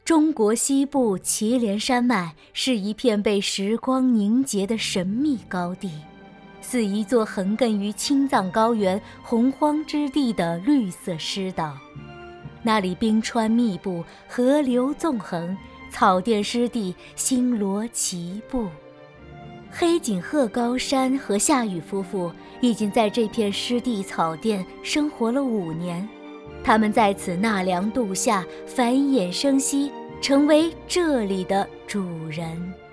中国西部祁连山脉是一片被时光凝结的神秘高地，似一座横亘于青藏高原洪荒之地的绿色湿岛。那里冰川密布，河流纵横，草甸湿地，星罗棋布。黑颈鹤高山和夏雨夫妇已经在这片湿地草甸生活了5年，他们在此纳凉度夏，繁衍生息，成为这里的主人。